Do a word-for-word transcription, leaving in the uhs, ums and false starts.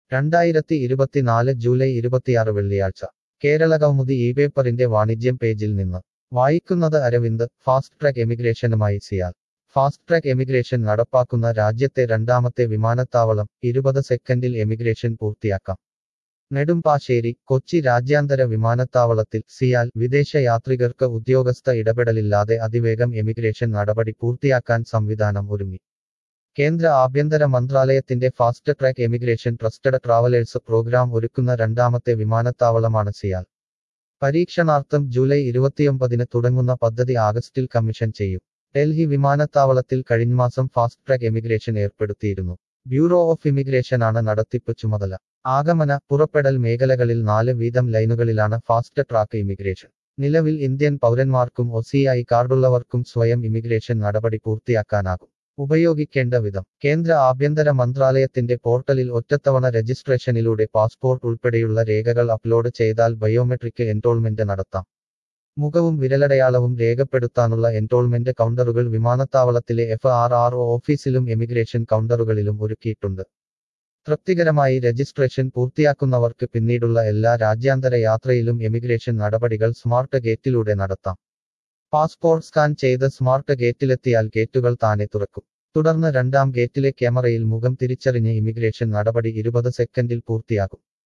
രണ്ടായിരത്തി ഇരുപത്തിനാല് ജൂലൈ ഇരുപത്തിയാറ് വെള്ളിയാഴ്ച കേരള കൗമുദി ഈ പേപ്പറിന്റെ വാണിജ്യം പേജിൽ നിന്ന് വായിക്കുന്നത് അരവിന്ദ്. ഫാസ്റ്റ് ട്രാക്ക് എമിഗ്രേഷനുമായി സിയാൽ. ഫാസ്റ്റ് ട്രാക്ക് എമിഗ്രേഷൻ നടപ്പാക്കുന്ന രാജ്യത്തെ രണ്ടാമത്തെ വിമാനത്താവളം. ഇരുപത് സെക്കൻഡിൽ എമിഗ്രേഷൻ പൂർത്തിയാക്കാം. നെടുമ്പാശ്ശേരി, കൊച്ചി രാജ്യാന്തര വിമാനത്താവളത്തിൽ സിയാൽ വിദേശ യാത്രികർക്ക് ഉദ്യോഗസ്ഥ ഇടപെടലില്ലാതെ അതിവേഗം എമിഗ്രേഷൻ നടപടി പൂർത്തിയാക്കാൻ സംവിധാനം ഒരുങ്ങി. കേന്ദ്ര ആഭ്യന്തര മന്ത്രാലയത്തിന്റെ fast track immigration trusted travellers programme ഒരുക്കുന്ന രണ്ടാമത്തെ വിമാനത്താവളമാണ് സിയാൽ. പരീക്ഷണാർത്ഥം ജൂലൈ ഇരുപത്തിയൊമ്പതിന് തുടങ്ങുന്ന പദ്ധതി ആഗസ്റ്റിൽ കമ്മീഷൻ ചെയ്യും. ഡൽഹി വിമാനത്താവളത്തിൽ കഴിഞ്ഞമാസം ഫാസ്റ്റ് ട്രാക്ക് എമിഗ്രേഷൻ ഏർപ്പെടുത്തിയിരുന്നു. ബ്യൂറോ ഓഫ് ഇമിഗ്രേഷനാണ് നടത്തിപ്പ് ചുമതല. ആഗമന, പുറപ്പെടൽ മേഖലകളിൽ നാല് വീതം ലൈനുകളിലാണ് ഫാസ്റ്റ് ട്രാക്ക് ഇമിഗ്രേഷൻ. നിലവിൽ ഇന്ത്യൻ പൗരന്മാർക്കും ഒസിഐ കാർഡുള്ളവർക്കും സ്വയം ഇമിഗ്രേഷൻ നടപടി പൂർത്തിയാക്കാനാകും. ഉപയോഗിക്കേണ്ട വിധം. കേന്ദ്ര ആഭ്യന്തര മന്ത്രാലയത്തിന്റെ പോർട്ടലിൽ ഒറ്റത്തവണ രജിസ്ട്രേഷനിലൂടെ പാസ്പോർട്ട് ഉൾപ്പെടെയുള്ള രേഖകൾ അപ്ലോഡ് ചെയ്താൽ ബയോമെട്രിക് എൻറോൾമെന്റ് നടത്താം. മുഖവും വിരലടയാളവും രേഖപ്പെടുത്താനുള്ള എൻറോൾമെന്റ് കൗണ്ടറുകൾ വിമാനത്താവളത്തിലെ എഫ് ആർ ആർ ഒ ഓഫീസിലും എമിഗ്രേഷൻ കൗണ്ടറുകളിലും ഒരുക്കിയിട്ടുണ്ട്. തൃപ്തികരമായി രജിസ്ട്രേഷൻ പൂർത്തിയാക്കുന്നവർക്ക് പിന്നീടുള്ള എല്ലാ രാജ്യാന്തര യാത്രയിലും എമിഗ്രേഷൻ നടപടികൾ സ്മാർട്ട് ഗേറ്റിലൂടെ നടത്താം. പാസ്പോർട്ട് സ്കാൻ ചെയ്ത് സ്മാർട്ട് ഗേറ്റിലെത്തിയാൽ ഗേറ്റുകൾ താനെ തുറക്കും. തുടർന്ന് രണ്ടാം ഗേറ്റിലെ ക്യാമറയിൽ മുഖം തിരിച്ചറിഞ്ഞ് ഇമിഗ്രേഷൻ നടപടി ഇരുപത് സെക്കൻഡിൽ പൂർത്തിയാകും.